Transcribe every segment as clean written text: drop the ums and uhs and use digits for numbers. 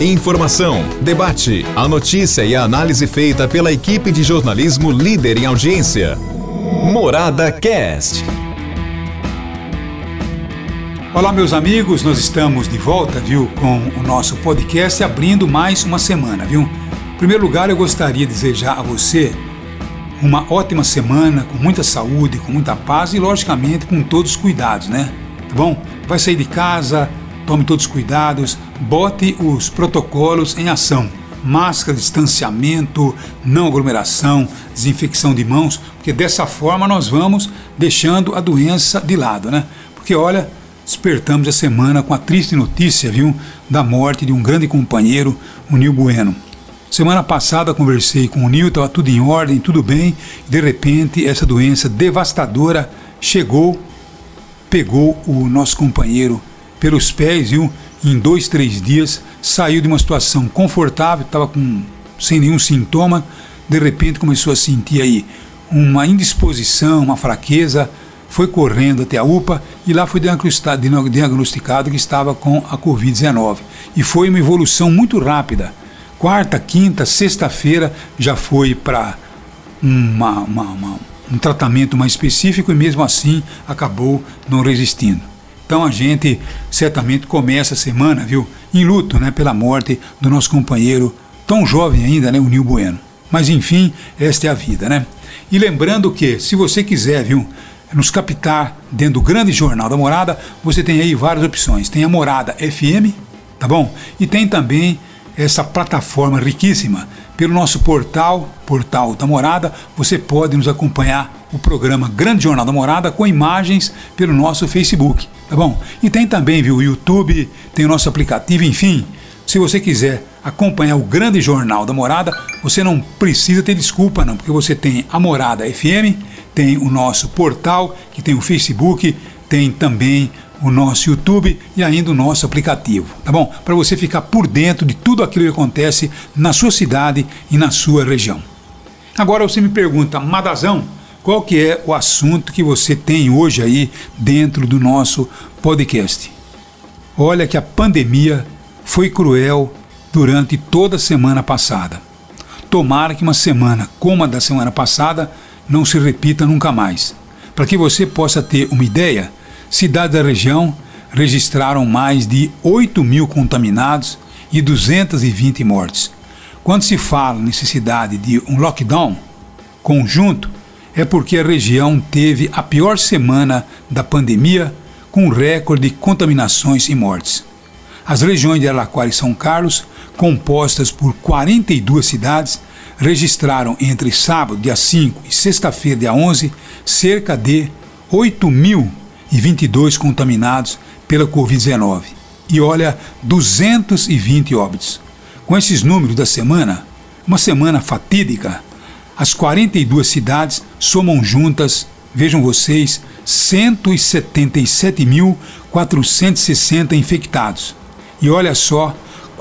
Informação, debate, a notícia e a análise feita pela equipe de jornalismo líder em audiência. Morada Cast. Olá, meus amigos, nós estamos de volta, viu, com o nosso podcast abrindo mais uma semana, viu? Em primeiro lugar, eu gostaria de desejar a você uma ótima semana, com muita saúde, com muita paz e, logicamente, com todos os cuidados, né? Tá bom? Vai sair de casa, tome todos os cuidados, bote os protocolos em ação. Máscara, distanciamento, não aglomeração, desinfecção de mãos, porque dessa forma nós vamos deixando a doença de lado, né? Porque, olha, despertamos a semana com a triste notícia, viu, da morte de um grande companheiro, o Nil Bueno. Semana passada conversei com o Nil, estava tudo em ordem, tudo bem, e de repente essa doença devastadora chegou, pegou o nosso companheiro pelos pés, viu? Em 2, 3 dias saiu de uma situação confortável, estava sem nenhum sintoma, de repente começou a sentir aí uma indisposição, uma fraqueza, foi correndo até a UPA e lá foi diagnosticado que estava com a Covid-19. E foi uma evolução muito rápida. Quarta, quinta, sexta-feira já foi para um tratamento mais específico e mesmo assim acabou não resistindo. Então a gente certamente começa a semana, viu, em luto, né, pela morte do nosso companheiro, tão jovem ainda, né, o Nil Bueno. Mas enfim, esta é a vida, né? E lembrando que, se você quiser, viu, nos captar dentro do grande jornal da Morada, você tem aí várias opções. Tem a Morada FM, tá bom? E tem também essa plataforma riquíssima. Pelo nosso portal da Morada, você pode nos acompanhar o programa Grande Jornal da Morada com imagens pelo nosso Facebook, tá bom? E tem também, viu, o YouTube, tem o nosso aplicativo, enfim. Se você quiser acompanhar o Grande Jornal da Morada, você não precisa ter desculpa não, porque você tem a Morada FM, tem o nosso portal, que tem o Facebook, tem também o nosso YouTube e ainda o nosso aplicativo, tá bom? Para você ficar por dentro de tudo aquilo que acontece na sua cidade e na sua região. Agora você me pergunta, Madazão, qual que é o assunto que você tem hoje aí dentro do nosso podcast? Olha que a pandemia foi cruel durante toda a semana passada. Tomara que uma semana como a da semana passada não se repita nunca mais. Para que você possa ter uma ideia, cidades da região registraram mais de 8.000 contaminados e 220 mortes. Quando se fala necessidade de um lockdown conjunto, é porque a região teve a pior semana da pandemia, com recorde de contaminações e mortes. As regiões de Araraquara e São Carlos, compostas por 42 cidades, registraram entre sábado, dia 5, e sexta-feira, dia 11, cerca de 8.022 contaminados pela Covid-19. E olha, 220 óbitos. Com esses números da semana, uma semana fatídica, as 42 cidades somam juntas, vejam vocês, 177.460 infectados. E olha só,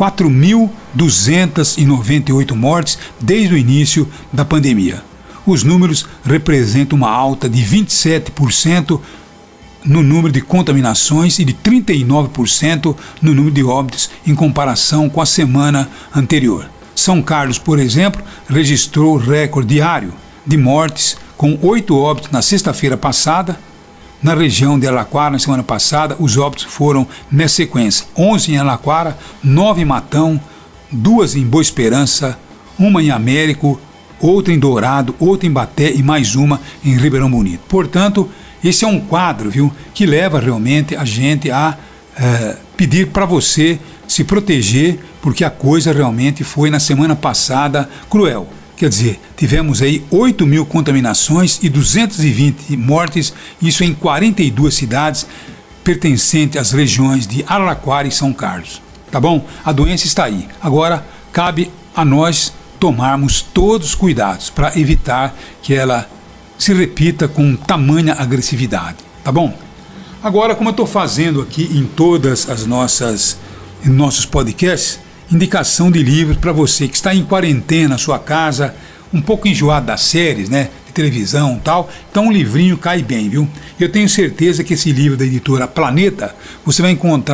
4.298 mortes desde o início da pandemia. Os números representam uma alta de 27% no número de contaminações e de 39% no número de óbitos em comparação com a semana anterior. São Carlos, por exemplo, registrou recorde diário de mortes, com 8 óbitos na sexta-feira passada. Na região de Araraquara, na semana passada, os óbitos foram nessa sequência: 11 em Araraquara, 9 em Matão, 2 em Boa Esperança, 1 em Américo, outra em Dourado, outra em Baté e mais uma em Ribeirão Bonito. Portanto, esse é um quadro, viu, que leva realmente a gente a pedir para você se proteger, porque a coisa realmente foi na semana passada cruel. Quer dizer, tivemos aí 8.000 contaminações e 220 mortes, isso em 42 cidades pertencentes às regiões de Araraquara e São Carlos. Tá bom? A doença está aí. Agora, cabe a nós tomarmos todos os cuidados para evitar que ela se repita com tamanha agressividade. Tá bom? Agora, como eu estou fazendo aqui em todas as nossos podcasts, indicação de livros para você que está em quarentena na sua casa, um pouco enjoado das séries, né, de televisão e tal, então um livrinho cai bem, viu? Eu tenho certeza que esse livro da editora Planeta você vai encontrar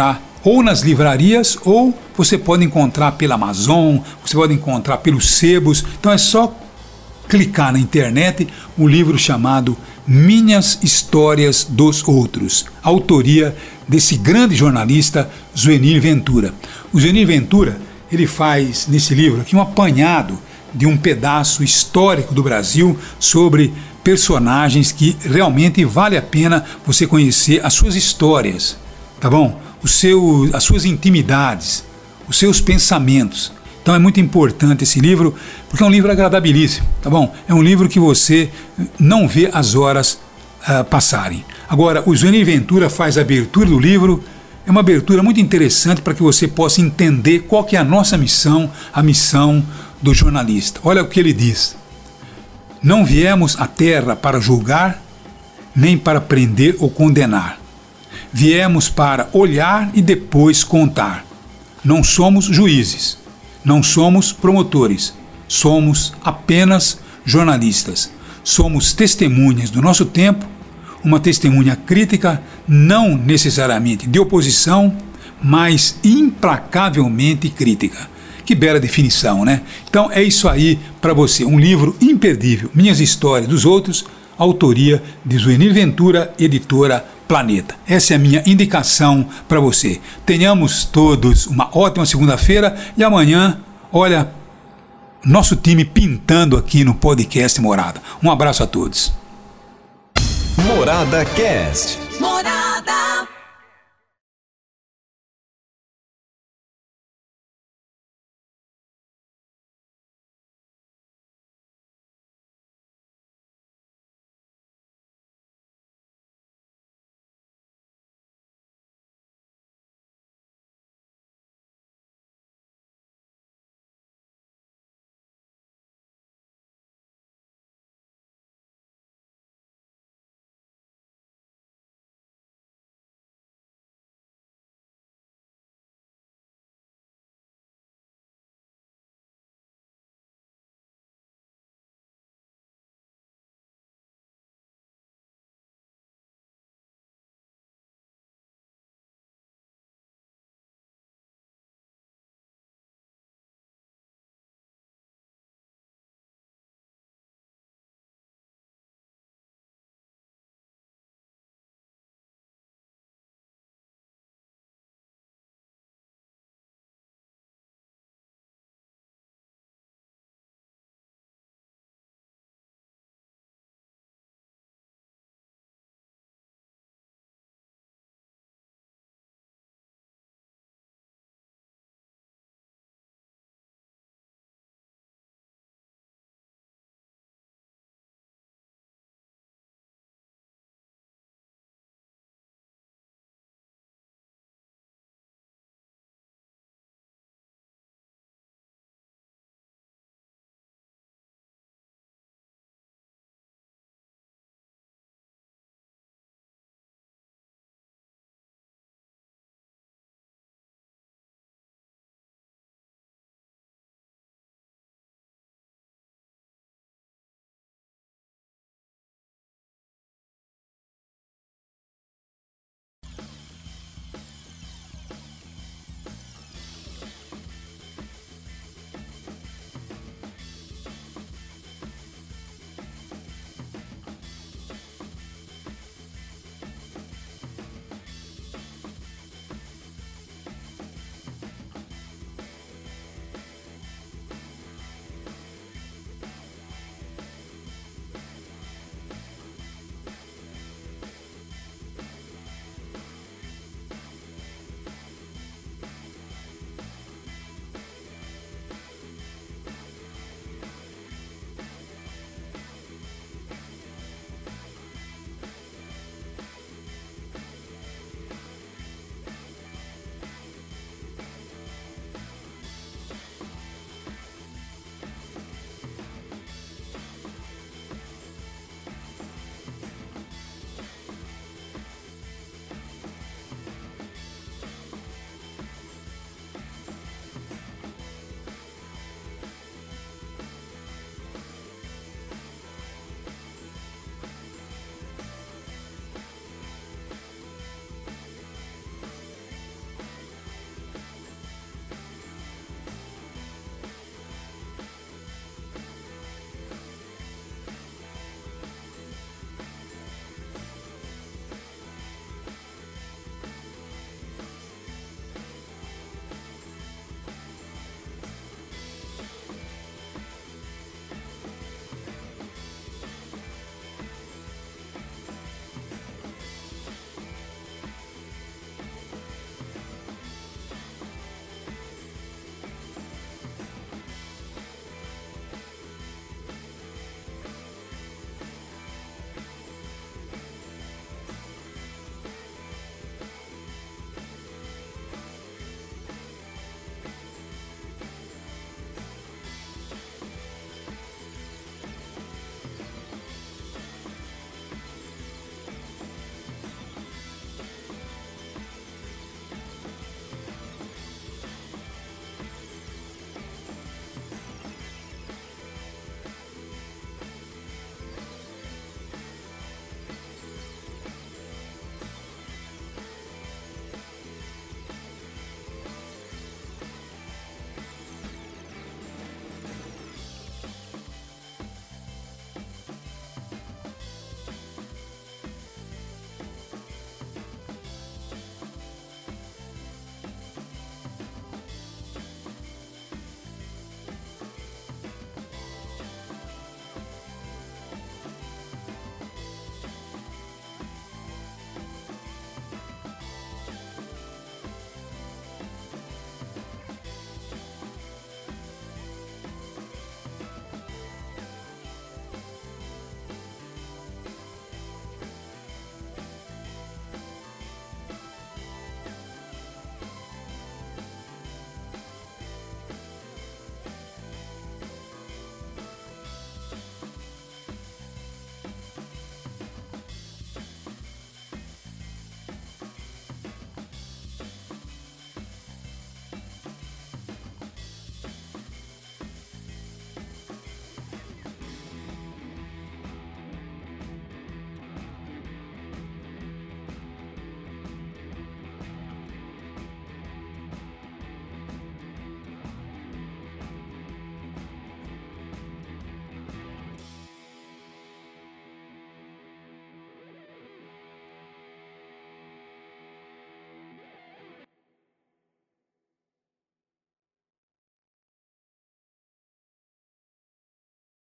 ou nas livrarias, ou você pode encontrar pela Amazon, você pode encontrar pelos sebos. Então é só clicar na internet um livro chamado Minhas Histórias dos Outros, autoria desse grande jornalista Zuenir Ventura. O Zuenir Ventura, ele faz nesse livro aqui um apanhado de um pedaço histórico do Brasil sobre personagens que realmente vale a pena você conhecer as suas histórias, tá bom? As suas intimidades, os seus pensamentos. Então é muito importante esse livro, porque é um livro agradabilíssimo, tá bom? É um livro que você não vê as horas passarem. Agora, o Zuenir Ventura faz a abertura do livro, é uma abertura muito interessante para que você possa entender qual que é a nossa missão, a missão do jornalista. Olha o que ele diz: não viemos à terra para julgar, nem para prender ou condenar. Viemos para olhar e depois contar. Não somos juízes, não somos promotores, somos apenas jornalistas. Somos testemunhas do nosso tempo, uma testemunha crítica, não necessariamente de oposição, mas implacavelmente crítica. Que bela definição, né? Então é isso aí para você, um livro imperdível, Minhas Histórias dos Outros, autoria de Zuenir Ventura, editora Planeta. Essa é a minha indicação para você. Tenhamos todos uma ótima segunda-feira e amanhã, olha, nosso time pintando aqui no podcast Morada. Um abraço a todos. Morada Cast. Morada.